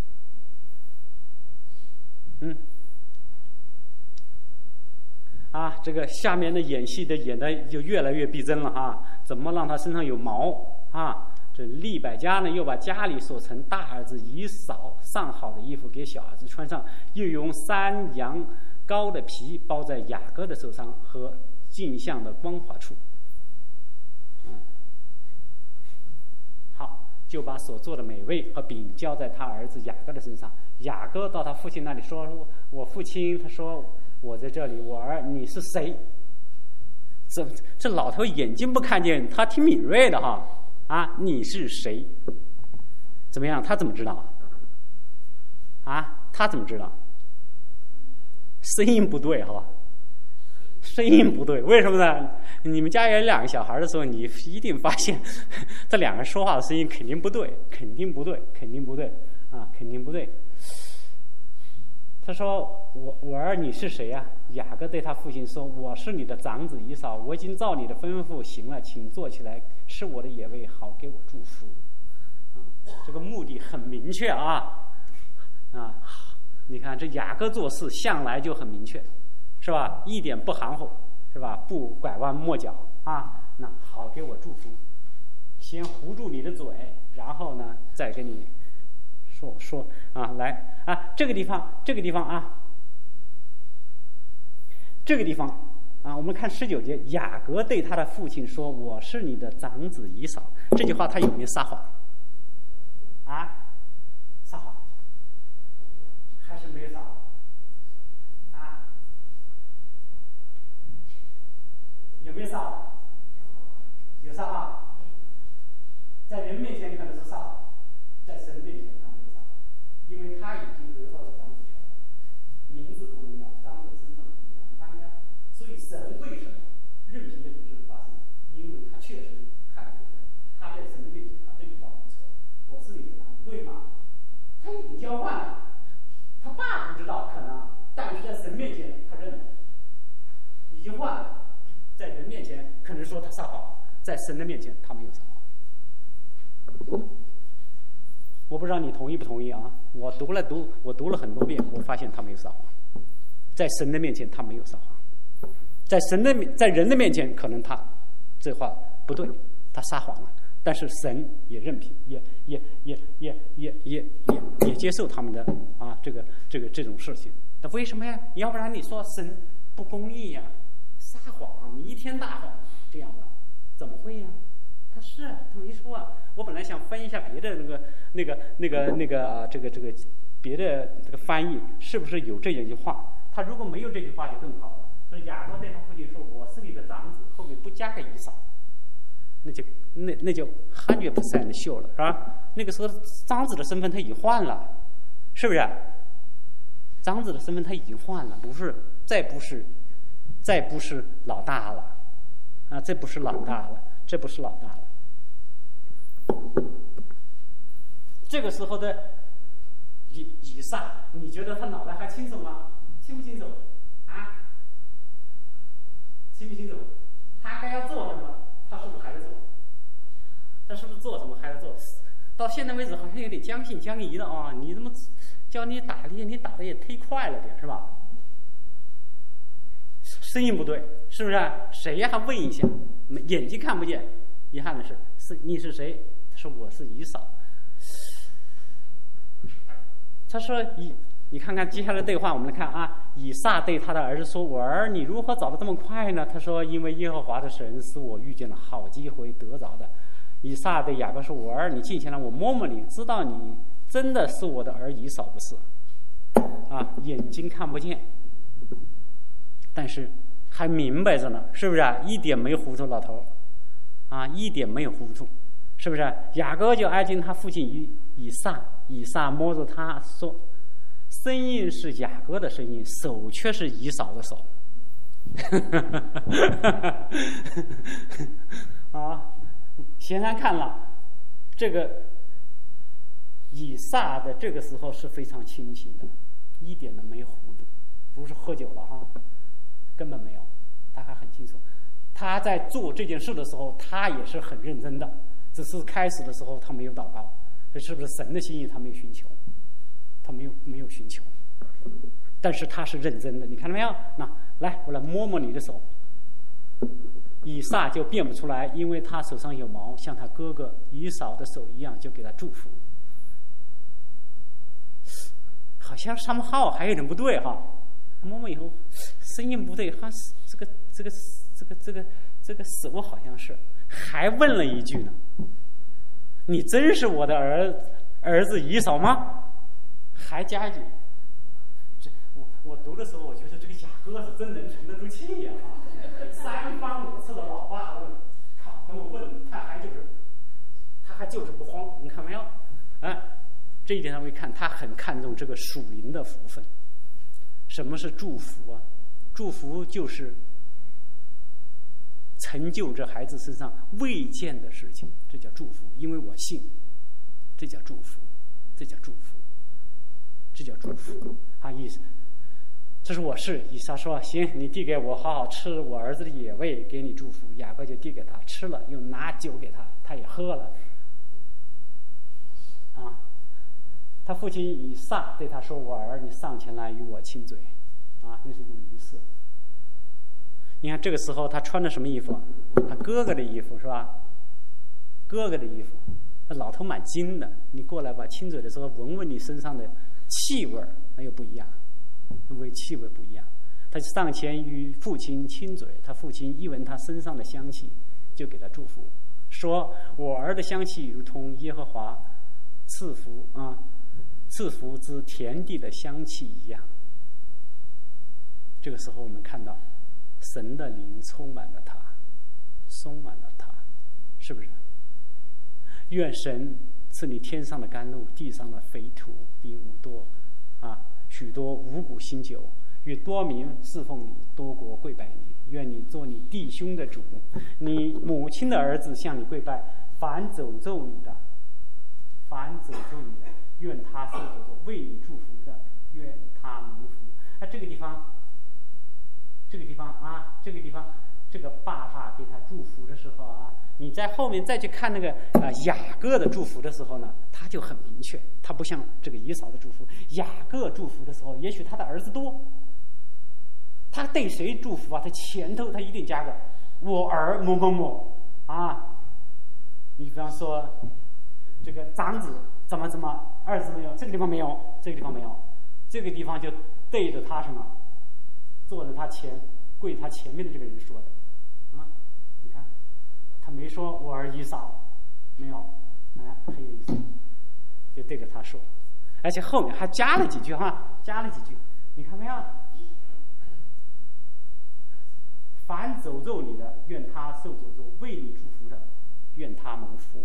嗯，啊，这个下面的演戏的演的就越来越逼真了哈。怎么让他身上有毛啊？这利百加呢，又把家里所盛大儿子以扫上好的衣服给小儿子穿上，又用山羊羔的皮包在雅各的手上和镜像的光滑处。 就把所做的美味和饼交在他儿子雅各的身上。雅各到他父亲那里说：“我父亲，他说我在这里，我儿你是谁？”这这老头眼睛不看见，他挺敏锐的哈啊！你是谁？怎么样？他怎么知道？啊，他怎么知道？声音不对哈，声音不对，为什么呢？你们家有两个小孩的时候，你一定发现这两个说话的声音肯定不对，肯定不对，肯定不对啊，肯定不对。他说：“我我儿你是谁呀、啊？”雅各对他父亲说：“我是你的长子以扫，我已经照你的吩咐行了，请坐起来吃我的野味，好给我祝福。”啊，这个目的很明确啊啊！你看这雅各做事向来就很明确，是吧？一点不含糊，是吧？不拐弯抹角啊！那好给我祝福，先糊住你的嘴，然后呢再给你说说啊，来啊，这个地方，这个地方啊，这个地方啊，我们看十九节，雅各对他的父亲说：“我是你的长子以扫。”这句话他有没有撒谎？啊，撒谎，还是没有撒谎？啊，有没有撒谎？有撒谎，在人面前可能是撒谎，在神面前他没有撒谎，因为他已经得到了长子权，名字不重要，长子身份不重要，你看没有？所以神为什么任凭这种事发生？因为他确实看出来，他在神的面前，他这句话没错，我是你的长子，对吗？他已经交换了，他爸不知道可能，但是在神面前他认了，已经换了，在人面前可能说他撒谎，在神的面前他没有撒谎。我不知道你同意不同意啊？我读了读，我读了很多遍，我发现他没有撒谎，在神的面前他没有撒谎，在神的在人的面前可能他这话不对，他撒谎了，但是神也任凭，也也也也也也也也接受他们的啊这个这个这种事情。那为什么呀？要不然你说神不公义呀、啊，撒谎，弥天大谎这样的，怎么会呀？他是他没说啊。我本来想翻一下别的那个那个那个那个啊，这个这个别的这个翻译是不是有这样一句话？他如果没有这句话就更好了。说雅各对他父亲说：“我是你的长子。”后面不加个以扫，那就那那就 hundred percent 的秀了，是吧？那个时候长子的身份他已经换了，是不是？长子的身份他已经换了，不是再不是再不是老大了啊！这不是老大了，这不是老大了。这个时候的以以撒，你觉得他脑袋还清楚吗？清不清楚？啊？清不清楚？他该要做什么？他是不是还在做？他是不是做什么还在做？到现在为止好像有点将信将疑的啊！你怎么叫你打猎，你打的也忒快了点，是吧？声音不对，是不是？谁呀？还问一下，眼睛看不见。遗憾的是，是你是谁？他说我是以扫。他说以，你看看接下来对话，我们来看啊，以撒对他的儿子说：“我儿，你如何找得这么快呢？”他说：“因为耶和华的神使我遇见了好机会得着的。”以撒对雅各说：“我儿，你近前来，我摸摸你，知道你真的是我的儿以扫不是？”啊，眼睛看不见，但是还明白着呢，是不是啊？一点没糊涂，老头啊，一点没有糊涂，是不是？雅各就挨近他父亲以以撒，以撒摸着他说，声音是雅各的声音，手却是以扫的手。啊，显然看了这个以撒的这个时候是非常清醒的，一点都没糊涂，不是喝酒了哈，根本没有，他还很清楚。他在做这件事的时候，他也是很认真的，只是开始的时候他没有祷告，这是不是神的心意？他没有寻求，他没有没有寻求，但是他是认真的。你看到没有？那来，我来摸摸你的手。以撒就辨不出来，因为他手上有毛，像他哥哥以扫的手一样，就给他祝福。好像什么号还有点不对哈，摸摸以后声音不对，哈，这个这个这个这个这个手好像是，还问了一句呢。 你真是我的儿儿子以扫吗？还加一句，这我我读的时候，我觉得这个雅各是真能沉得住气呀、啊！三番五次的老爸问，靠，他们问他还就是，他还就是不慌，你看没有？啊，这一点上会看，他很看重这个属灵的福分。什么是祝福啊？祝福就是成就这孩子身上未见的事情，这叫祝福。因为我信，这叫祝福，这叫祝福，这叫祝福。啊，意思，这是我是以撒说，行，你递给我，好好吃我儿子的野味，给你祝福。雅各就递给他吃了，又拿酒给他，他也喝了。啊，他父亲以撒对他说：“我儿，你上前来与我亲嘴。”啊，那是一种仪式。你看这个时候他穿的什么衣服？他哥哥的衣服是吧？哥哥的衣服，那老头蛮精的。你过来吧，亲嘴的时候闻闻你身上的气味，那又不一样，因为气味不一样。他上前与父亲亲嘴，他父亲一闻他身上的香气，就给他祝福，说：“我儿的香气如同耶和华赐福啊，赐福之田地的香气一样。”这个时候我们看到神的灵充满了他，充满了他，是不是？愿神赐你天上的甘露，地上的肥土，并无多啊许多五谷新酒，与多民侍奉你，多国跪拜你。愿你做你弟兄的主，你母亲的儿子向你跪拜，凡诅咒你的，凡诅咒你的，愿他受诅咒；为你祝福的，愿他蒙福。啊，这个地方。这个地方啊，这个地方，这个爸爸给他祝福的时候啊，你在后面再去看那个呃雅各的祝福的时候呢，他就很明确，他不像这个以扫的祝福。雅各祝福的时候，也许他的儿子多，他对谁祝福啊？他前头他一定加个我儿某某某啊。你比方说这个长子怎么怎么，儿子没有，这个地方没有，这个地方没有，这个地方就对着他什么？坐在他前跪他前面的这个人说的，啊，你看，他没说我儿以扫，没有，哎，很有意思，就对着他说，而且后面还加了几句哈，加了几句，你看没有？凡诅咒你的，愿他受诅咒；为你祝福的，愿他蒙福，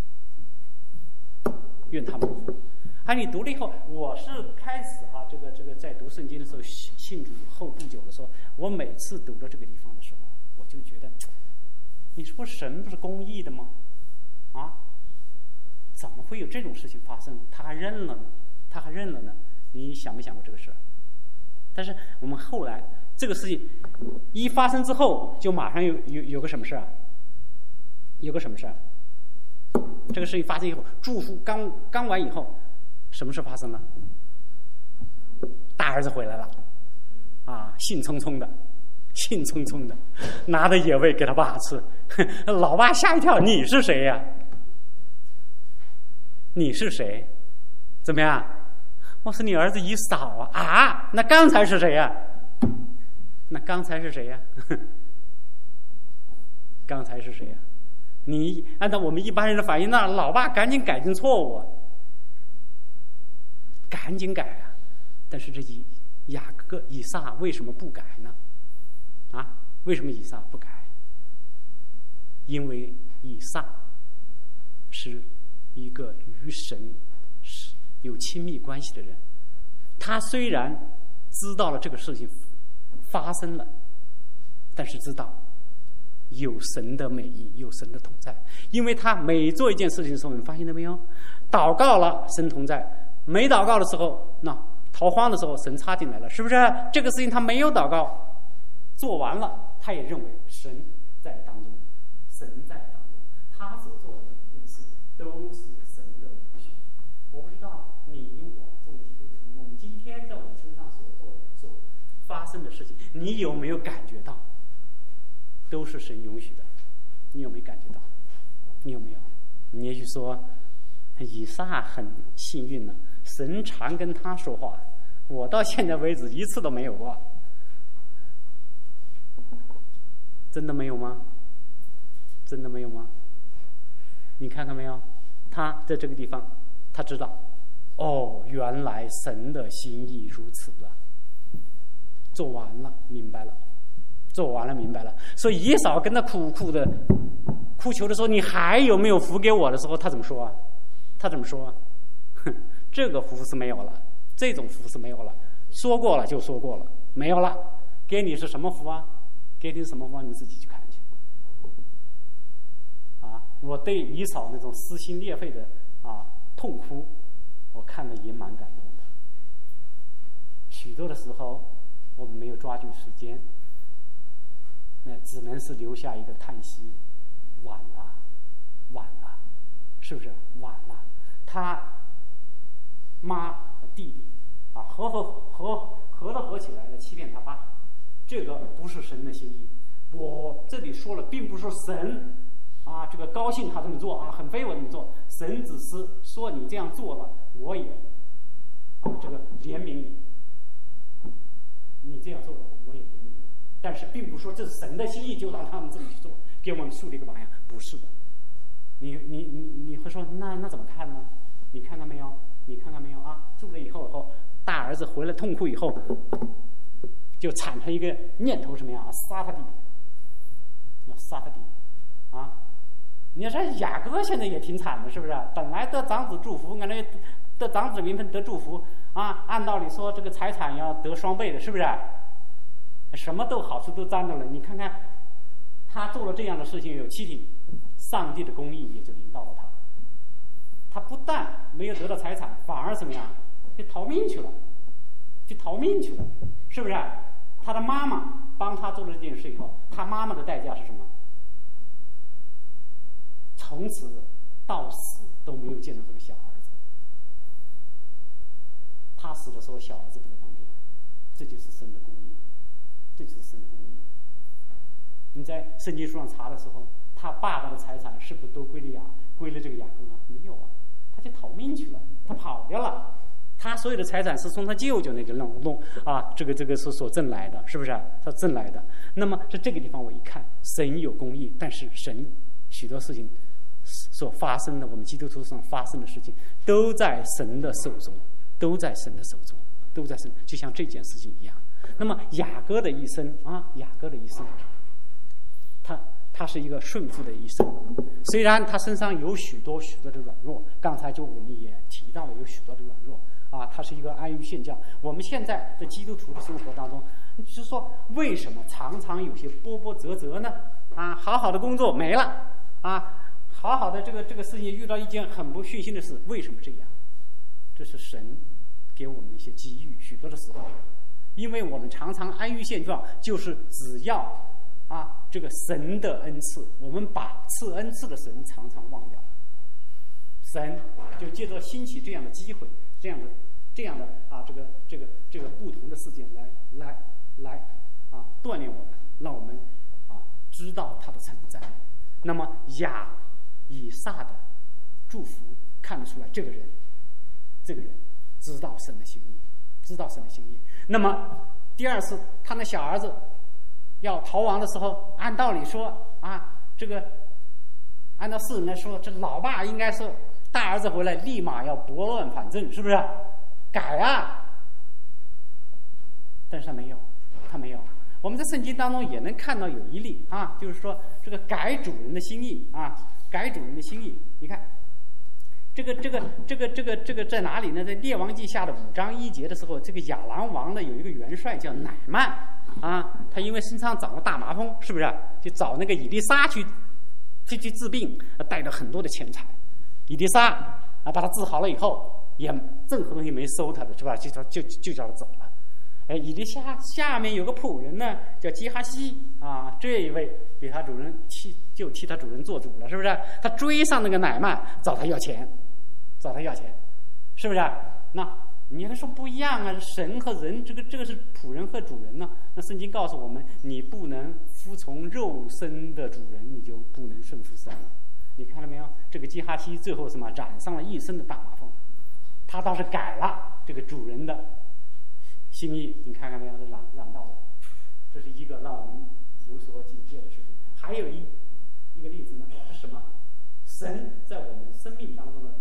愿他蒙福。啊，你读了以后，我是开始啊，这个这个在读圣经的时候，信主后不久的时候，我每次读到这个地方的时候，我就觉得，你说神不是公义的吗？啊，怎么会有这种事情发生？他还认了呢，他还认了呢。你想没想过这个事？但是我们后来这个事情一发生之后，就马上有有有个什么事啊？有个什么事啊？这个事情发生以后，祝福刚刚完以后。什么事发生了？大儿子回来了，啊，兴冲冲的，兴冲冲的，拿着野味给他爸吃。老爸吓一跳，你是谁呀、啊？你是谁？怎么样？我是你儿子以扫啊！啊，那刚才是谁呀、啊？那刚才是谁呀、啊？刚才是谁呀、啊？你按照我们一般人的反应，那老爸赶紧改正错误啊！赶紧改啊！但是这以雅各以撒为什么不改呢？啊，为什么以撒不改？因为以撒是一个与神有亲密关系的人，他虽然知道了这个事情发生了，但是知道有神的美意，有神的同在，因为他每做一件事情的时候，你发现了没有？祷告了，神同在。没祷告的时候，那逃荒的时候，神插进来了，是不是？这个事情他没有祷告，做完了，他也认为神在当中，神在当中，他所做的每一件事都是神的允许。我不知道你我作为基督徒，我们今天在我们身上所做的、所发生的事情，你有没有感觉到，都是神允许的？你有没有感觉到？你有没有？你也许说，以撒很幸运呢。神常跟他说话，我到现在为止一次都没有过。真的没有吗？真的没有吗？你看看没有？ 他在这个地方，他知道，哦，原来神的心意如此啊！做完了，明白了，做完了，明白了。所以以扫跟他苦苦的哭求的时候，你还有没有福给我的时候，他怎么说啊？他怎么说啊？哼，这个福是没有了，这种福是没有了，说过了就说过了，没有了。给你是什么福啊？给你什么福啊？你自己去看去。啊，我对以扫那种撕心裂肺的啊痛哭，我看了也蛮感动的。许多的时候，我们没有抓住时间，那只能是留下一个叹息：晚了，晚了，是不是？晚了。他妈弟弟啊，合合合合了合起来了，欺骗他爸，这个不是神的心意。我这里说了，并不是神啊，这个高兴他这么做啊，很非我这么做。神只是说你这样做了，我也啊这个怜悯你，你这样做了，我也怜悯你。但是并不是说这是神的心意，就让他们这么去做，给我们树立一个榜样，不是的。你你你你会说，那那怎么看呢？你看到没有？你看看没有啊？住了以后以后，大儿子回来痛哭以后，就产生一个念头什么样啊？杀他弟弟，要杀他弟弟啊！你说雅各现在也挺惨的，是不是？本来得长子祝福，按照得长子名分得祝福啊，按道理说这个财产要得双倍的，是不是？什么都好处都沾到了。你看看他做了这样的事情，有欺听，上帝的公义也就临到了他。他不但没有得到财产，反而怎么样？去逃命去了，去逃命去了，是不是？他的妈妈帮他做了这件事以后，他妈妈的代价是什么？从此到死都没有见到这个小儿子。他死的时候，小儿子不在旁边，这就是神的公义，这就是神的公义。你在圣经书上查的时候，他爸爸的财产是不是都归了雅归了这个雅各啊？没有啊，他去逃命去了，他跑掉了。他所有的财产是从他舅舅那个弄弄啊，这个这个是所挣来的，是不是？他挣来的。那么在这个地方，我一看，神有公义，但是神许多事情所发生的，我们基督徒上发生的事情，都在神的手中，都在神的手中，都在神，就像这件事情一样。那么雅各的一生啊，雅各的一生，他他是一个顺服的一生，虽然他身上有许多许多的软弱，刚才就我们也提到了有许多的软弱啊，他是一个安于现状。我们现在在基督徒的生活当中，就是说为什么常常有些波波折折呢？啊，好好的工作没了啊，好好的这个这个事情遇到一件很不顺心的事，为什么这样？这是神给我们的一些机遇，许多的时候，因为我们常常安于现状，就是只要啊这个神的恩赐，我们把赐恩赐的神常常忘掉了，神就借着兴起这样的机会，这样的这样的啊这个这个这个不同的事件来来来啊锻炼我们，让我们啊知道他的存在。那么亚以撒的祝福看得出来，这个人这个人知道神的心意，知道神的心意。那么第二次他那小儿子要逃亡的时候，按道理说啊，这个按照世人来说，这老爸应该是大儿子回来立马要拨乱反正，是不是？改啊！但是他没有，他没有。我们在圣经当中也能看到有一例啊，就是说这个改主人的心意啊，改主人的心意。你看，这个这个这个这个这个在哪里呢？在列王记下的五章一节的时候，这个亚兰王呢有一个元帅叫乃曼啊，他因为身上长了大麻风，是不是？就找那个以利沙去去去治病，带了很多的钱财。以利沙啊，把他治好了以后，也任何东西没收他的，是吧？就就就叫他走了。哎，以利沙下面有个仆人呢，叫基哈西啊，这一位比他主人替就替他主人做主了，是不是？他追上那个乃曼，找他要钱，找他要钱，是不是？那你还说不一样啊？神和人，这个这个是仆人和主人呢。那圣经告诉我们，你不能服从肉身的主人，你就不能顺服神了。你看到没有？这个基哈西最后什么染上了一身的大麻风，他倒是改了这个主人的心意，你看看没有？染染到了，这是一个让我们有所警戒的事情。还有一一个例子呢，是什么？神在我们生命当中的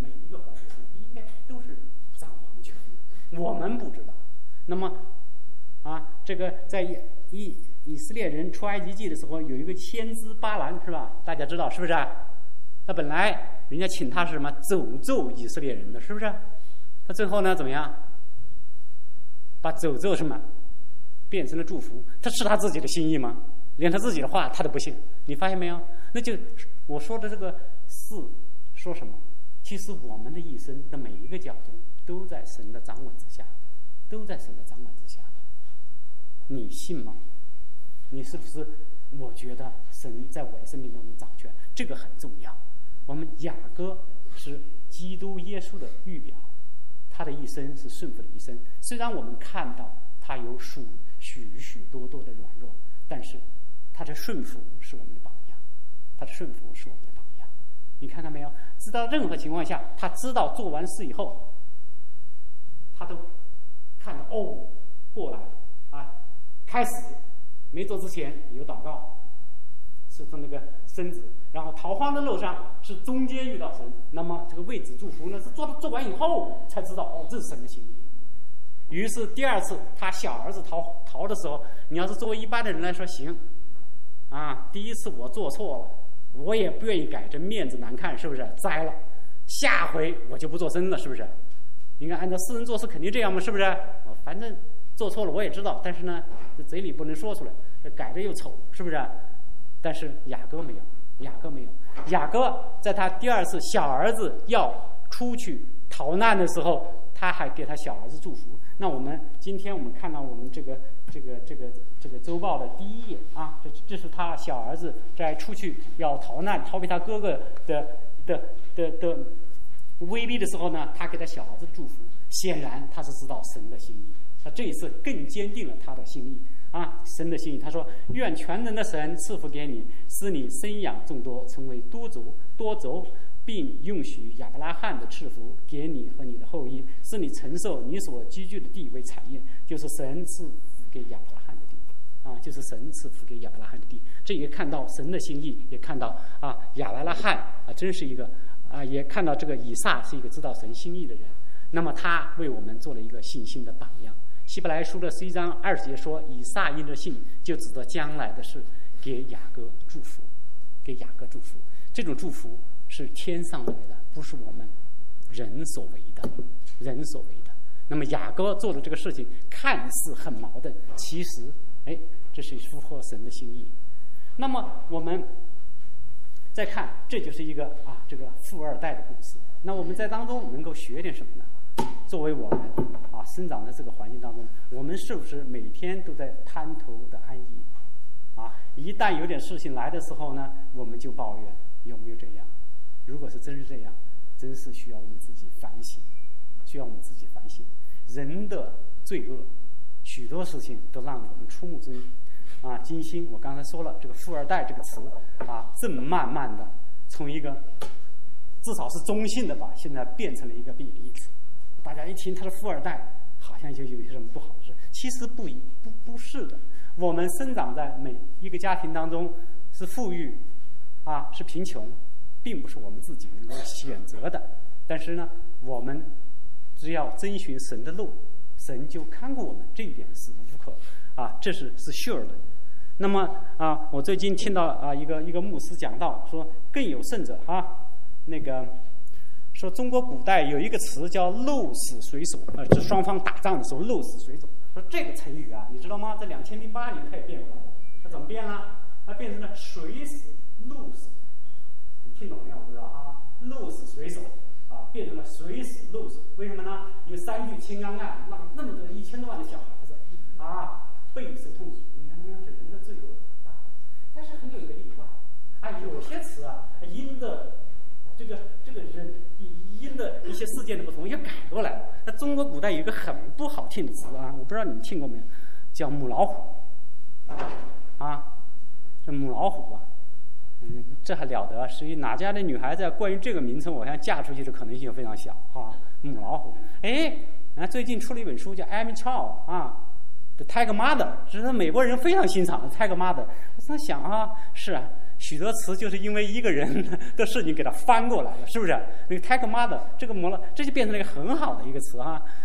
们不知道。那么啊，这个在以以色列人出埃及记的时候，有一个先知巴兰，是吧？大家知道是不是？他本来人家请他是什么诅咒以色列人的，是不是？他最后呢怎么样？把诅咒什么变成了祝福？他是他自己的心意吗？连他自己的话他都不信，你发现没有？那就我说的这个是说什么？其实我们的一生的每一个角度都在神的掌管之下，都在神的掌管之下。你信吗？你是不是？我觉得神在我的生命当中掌权，这个很重要。我们雅各是基督耶稣的预表，他的一生是顺服的一生。虽然我们看到他有许许许多多的软弱，但是他的顺服是我们的榜样，他的顺服是我们的榜样。你看到没有？知道任何情况下，他知道做完事以后，他都看到哦，过来啊，开始没做之前有祷告，是从那个身子，然后逃荒的路上是中间遇到神，那么这个为子祝福呢，是做做完以后才知道哦，这是神的心意。于是第二次他小儿子逃逃的时候，你要是作为一般的人来说，行啊，第一次我做错了，我也不愿意改，这面子难看，是不是？栽了，下回我就不做声了，是不是？应该按照世人做事肯定这样嘛，是不是？反正做错了我也知道，但是呢，这嘴里不能说出来，这改的又丑，是不是？但是雅各没有，雅各没有，雅各在他第二次小儿子要出去逃难的时候，他还给他小儿子祝福。那我们今天我们看到我们这个这个这个这个周报的第一页啊，这这是他小儿子在出去要逃难，逃避他哥哥的的的的威逼的时候呢，他给他小儿子祝福。显然他是知道神的心意，他这一次更坚定了他的心意啊，神的心意。他说：“愿全能的神赐福给你，使你生养众多，成为多族多族。”并允许亚伯拉罕的赐福给你和你的后裔，使你承受你所居住的地为产业，就是神赐福给亚伯拉罕的地啊，就是神赐福给亚伯拉罕的地。这也看到神的心意，也看到啊亚伯拉罕啊真是一个啊，也看到这个以撒是一个知道神心意的人。那么他为我们做了一个信心的榜样。希伯来书的十一章二十节说，以撒因着信就指着将来的事给雅各祝福，给雅各祝福。这种祝福是天上来的，不是我们人所为的，人所为的。那么雅各做的这个事情看似很矛盾，其实，哎，这是符合神的心意。那么我们再看，这就是一个啊，这个富二代的故事。那我们在当中能够学点什么呢？作为我们啊生长在这个环境当中，我们是不是每天都在滩头的安逸？啊，一旦有点事情来的时候呢，我们就抱怨，有没有这样？如果是真是这样，真是需要我们自己反省，需要我们自己反省。人的罪恶，许多事情都让我们触目惊啊惊心。我刚才说了，这个富二代这个词啊，正慢慢的从一个至少是中性的吧，现在变成了一个贬义词。大家一听他的富二代，好像就有些什么不好的事。其实不不不是的，我们生长在每一个家庭当中，是富裕啊，是贫穷，并不是我们自己能够选择的。但是呢，我们只要遵循神的路，神就看顾我们，这一点是无可啊，这是是 sure 的。那么啊，我最近听到啊一个一个牧师讲到说，更有甚者啊，那个说中国古代有一个词叫鹿死谁手，呃，这双方打仗的时候鹿死谁手。说这个成语啊，你知道吗？在两千零八年它也变过来了，它怎么变了？它变成了水死鹿死。你听懂没有？不知道啊？鹿死谁手啊，变成了水死鹿死。为什么呢？有三聚氰胺胺，让那么多一千多万的小孩子啊备受痛苦。你看，这样是人的罪恶很大，但是很有一个例外啊，有些词啊，因的这个这个人因的一些事件的不同，也改过来了。那中国古代有一个很不好听的词啊，我不知道你们听过没有，叫母老虎啊，这母老虎啊。嗯，这还了得！所以哪家的女孩子关于这个名称，我想嫁出去的可能性非常小哈。母老虎，哎，啊，最近出了一本书叫 Amy Chow 啊，《The Tiger Mother》，这是美国人非常欣赏的 Tiger Mother。我在想啊，是啊，许多词就是因为一个人的事情给它翻过来了，是不是？那个 Tiger Mother 这个母了，这就变成了一个很好的一个词哈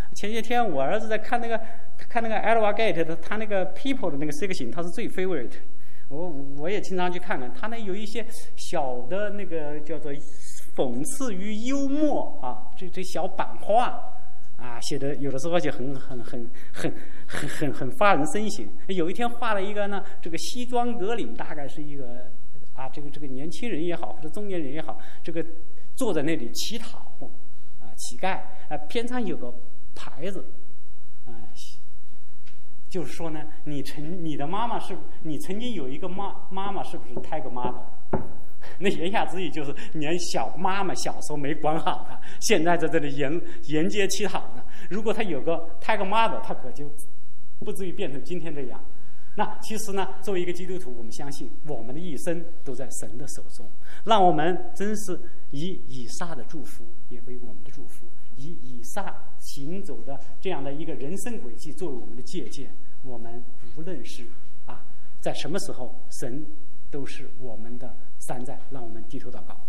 前些天我儿子在看那个看那个 Alva Gate 的，他那个 People 的那个 section， 他是最 favorite。我我也经常去看看，他那有一些小的那个叫做讽刺与幽默啊，这这小版画啊，写的有的时候就很很很很很很很发人深省。有一天画了一个呢，这个西装革领，大概是一个啊，这个这个年轻人也好，或者中年人也好，这个坐在那里乞讨啊，乞丐啊，边上有个牌子啊。就是说呢，你曾你的妈妈是，你曾经有一个妈妈妈是不是 Tiger Mother？ 那言下之意就是，连小妈妈小时候没管好她，现在在这里沿沿街乞讨呢。如果她有个 Tiger Mother， 她可就不至于变成今天这样。那其实呢，作为一个基督徒，我们相信我们的一生都在神的手中，让我们真是以以撒的祝福也为我们的祝福，以以撒行走的这样的一个人生轨迹作为我们的借鉴。我们无论是啊在什么时候，神都是我们的山寨，让我们低头祷告。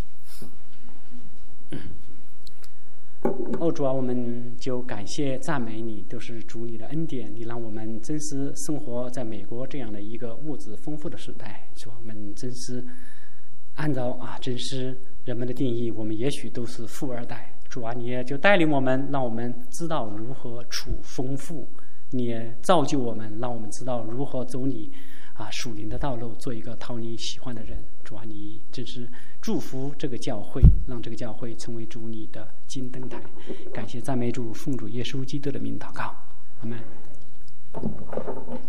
哦，主啊，我们就感谢赞美你，都是主你的恩典，你让我们真实生活在美国这样的一个物质丰富的时代。主啊，我们真是按照啊真实人们的定义，我们也许都是富二代。主啊，你也就带领我们，让我们知道如何处丰富，你也造就我们，让我们知道如何走你啊属灵的道路，做一个讨你喜欢的人。主啊，你真是祝福这个教会，让这个教会成为主你的金灯台。感谢赞美主，奉主耶稣基督的名祷告，阿们。